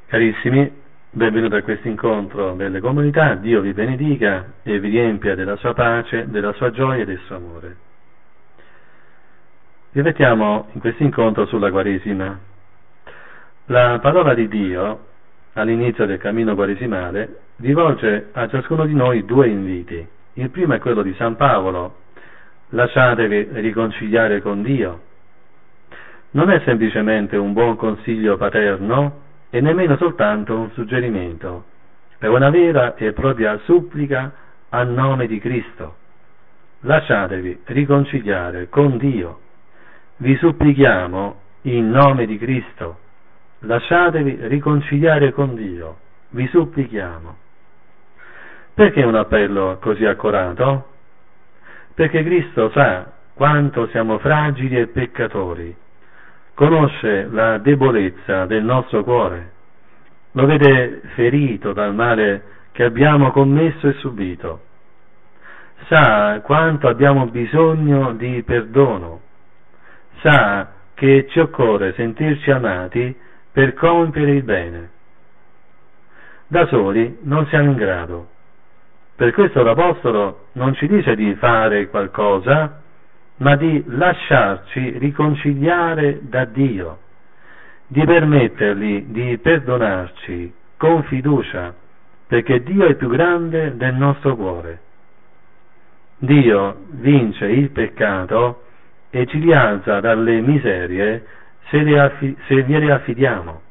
Carissimi, benvenuti a questo incontro delle comunità. Dio vi benedica e vi riempia della sua pace, della sua gioia e del suo amore. Riflettiamo in questo incontro sulla Quaresima. La parola di Dio, all'inizio del cammino quaresimale, rivolge a ciascuno di noi due inviti. Il primo è quello di San Paolo: lasciatevi riconciliare con Dio. Non è semplicemente un buon consiglio paterno e nemmeno soltanto un suggerimento, è una vera e propria supplica a nome di Cristo. Lasciatevi riconciliare con Dio. Vi supplichiamo in nome di Cristo. Lasciatevi riconciliare con Dio. Vi supplichiamo. Perché un appello così accorato? Perché Cristo sa quanto siamo fragili e peccatori. Conosce la debolezza del nostro cuore, lo vede ferito dal male che abbiamo commesso e subito, sa quanto abbiamo bisogno di perdono, sa che ci occorre sentirci amati per compiere il bene. Da soli non siamo in grado. Per questo l'Apostolo non ci dice di fare qualcosa, ma di lasciarci riconciliare da Dio, di permettergli di perdonarci con fiducia, perché Dio è più grande del nostro cuore. Dio vince il peccato e ci rialza dalle miserie se gliele affidiamo.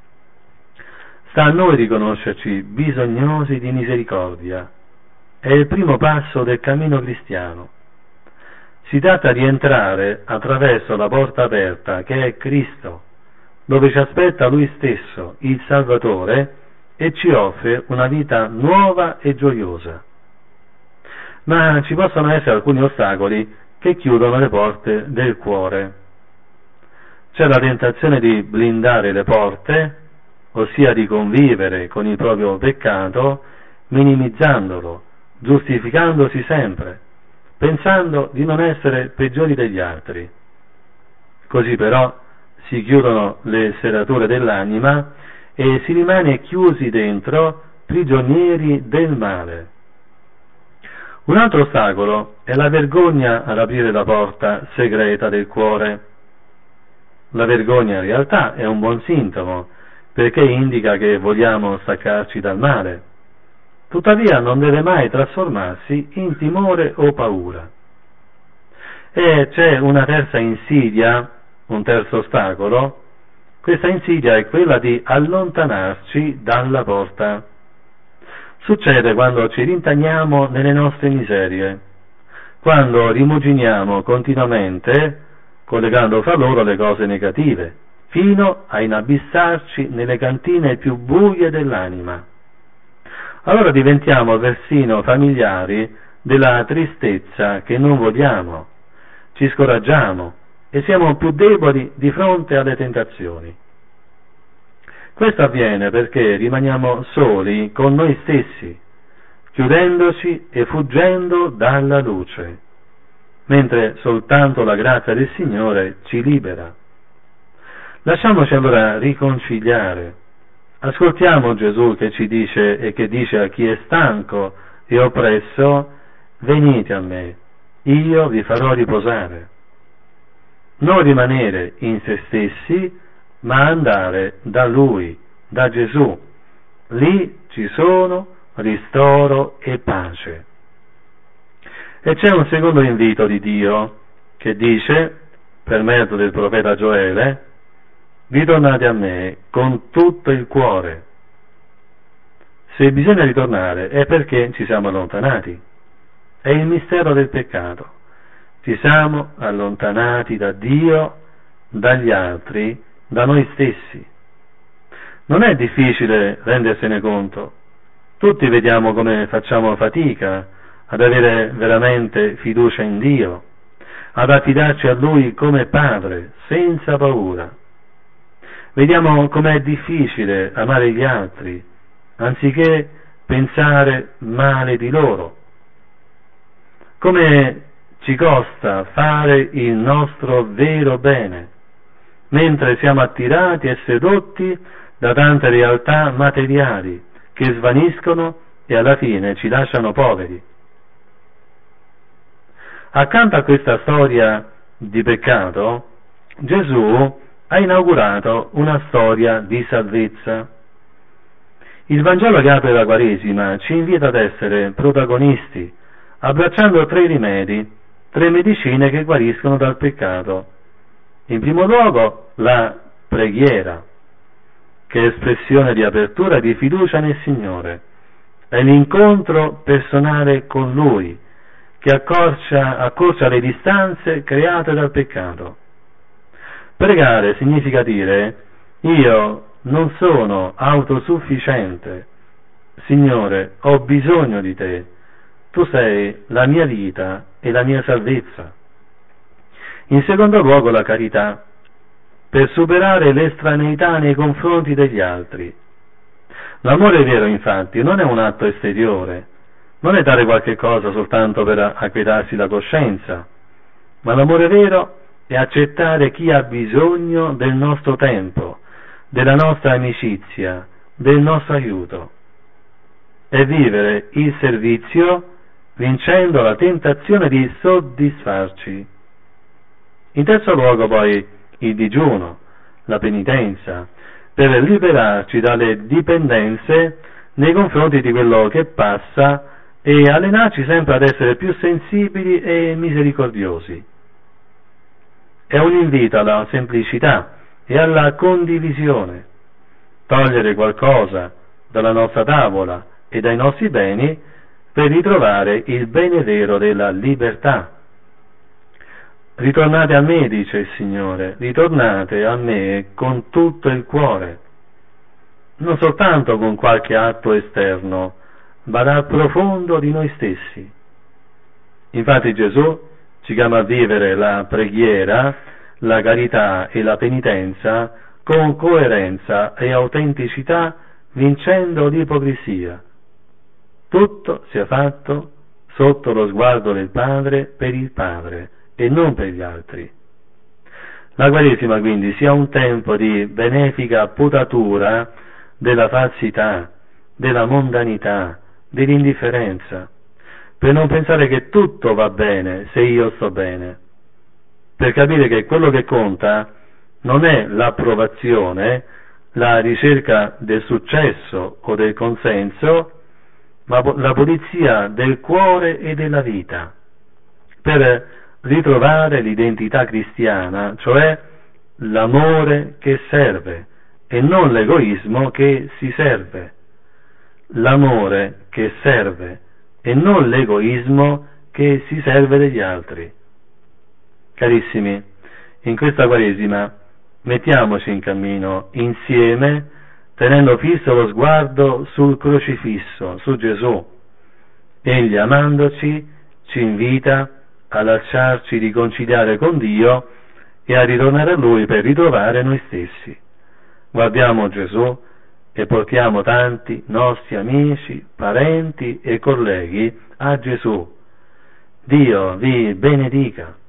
Sta a noi riconoscerci bisognosi di misericordia. È il primo passo del cammino cristiano. Si tratta di entrare attraverso la porta aperta che è Cristo, dove ci aspetta Lui stesso, il Salvatore, e ci offre una vita nuova e gioiosa. Ma ci possono essere alcuni ostacoli che chiudono le porte del cuore. C'è la tentazione di blindare le porte, ossia di convivere con il proprio peccato, minimizzandolo, giustificandosi sempre, pensando di non essere peggiori degli altri. Così però si chiudono le serrature dell'anima e si rimane chiusi dentro, prigionieri del male. Un altro ostacolo è la vergogna ad aprire la porta segreta del cuore. La vergogna in realtà è un buon sintomo, perché indica che vogliamo staccarci dal male. Tuttavia non deve mai trasformarsi in timore o paura. E c'è una terza insidia, un terzo ostacolo. Questa insidia è quella di allontanarci dalla porta. Succede quando ci rintagniamo nelle nostre miserie, quando rimuginiamo continuamente, collegando fra loro le cose negative, fino a inabissarci nelle cantine più buie dell'anima. Allora diventiamo persino familiari della tristezza che non vogliamo, ci scoraggiamo e siamo più deboli di fronte alle tentazioni. Questo avviene perché rimaniamo soli con noi stessi, chiudendoci e fuggendo dalla luce, mentre soltanto la grazia del Signore ci libera. Lasciamoci allora riconciliare. Ascoltiamo Gesù che ci dice e che dice a chi è stanco e oppresso: venite a me, io vi farò riposare. Non rimanere in se stessi, ma andare da Lui, da Gesù. Lì ci sono ristoro e pace. E c'è un secondo invito di Dio che dice, per mezzo del profeta Gioele: ritornate a me con tutto il cuore. Se bisogna ritornare è perché ci siamo allontanati. È il mistero del peccato. Ci siamo allontanati da Dio, dagli altri, da noi stessi. Non è difficile rendersene conto. Tutti vediamo come facciamo fatica ad avere veramente fiducia in Dio, ad affidarci a Lui come Padre, senza paura. Vediamo com'è difficile amare gli altri, anziché pensare male di loro. Come ci costa fare il nostro vero bene, mentre siamo attirati e sedotti da tante realtà materiali che svaniscono e alla fine ci lasciano poveri. Accanto a questa storia di peccato, Gesù ha inaugurato una storia di salvezza. Il Vangelo che apre la Quaresima ci invita ad essere protagonisti, abbracciando 3 rimedi, 3 medicine che guariscono dal peccato. In primo luogo la preghiera, che è espressione di apertura e di fiducia nel Signore, è l'incontro personale con Lui, che accorcia le distanze create dal peccato. Pregare significa dire: io non sono autosufficiente, Signore, ho bisogno di te, tu sei la mia vita e la mia salvezza. In secondo luogo la carità, per superare l'estraneità nei confronti degli altri. L'amore vero, infatti, non è un atto esteriore, non è dare qualche cosa soltanto per acquietarsi la coscienza, ma l'amore vero è accettare chi ha bisogno del nostro tempo, della nostra amicizia, del nostro aiuto, e vivere il servizio vincendo la tentazione di soddisfarci. In terzo luogo poi il digiuno, la penitenza, per liberarci dalle dipendenze nei confronti di quello che passa e allenarci sempre ad essere più sensibili e misericordiosi. È un invito alla semplicità e alla condivisione. Togliere qualcosa dalla nostra tavola e dai nostri beni per ritrovare il bene vero della libertà. Ritornate a me, dice il Signore, ritornate a me con tutto il cuore, non soltanto con qualche atto esterno, ma dal profondo di noi stessi. Infatti Gesù ci chiama a vivere la preghiera, la carità e la penitenza con coerenza e autenticità, vincendo l'ipocrisia. Tutto sia fatto sotto lo sguardo del Padre per il Padre e non per gli altri. La Quaresima quindi sia un tempo di benefica potatura della falsità, della mondanità, dell'indifferenza, per non pensare che tutto va bene se io sto bene, per capire che quello che conta non è l'approvazione, la ricerca del successo o del consenso, ma la pulizia del cuore e della vita, per ritrovare l'identità cristiana, cioè l'amore che serve e non l'egoismo che si serve, l'amore che serve e non l'egoismo che si serve degli altri. Carissimi, in questa Quaresima mettiamoci in cammino insieme, tenendo fisso lo sguardo sul crocifisso, su Gesù. Egli, amandoci, ci invita a lasciarci riconciliare con Dio e a ritornare a Lui per ritrovare noi stessi. Guardiamo Gesù e portiamo tanti nostri amici, parenti e colleghi a Gesù. Dio vi benedica.